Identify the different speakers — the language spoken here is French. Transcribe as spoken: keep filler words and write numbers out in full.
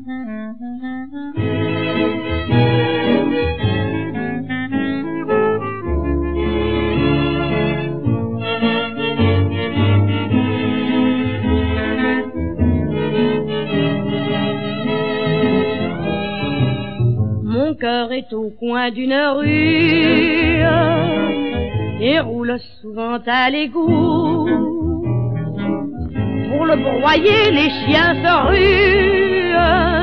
Speaker 1: Mon cœur est au coin d'une rue et roule souvent à l'égout. Pour le broyer, les chiens se ruent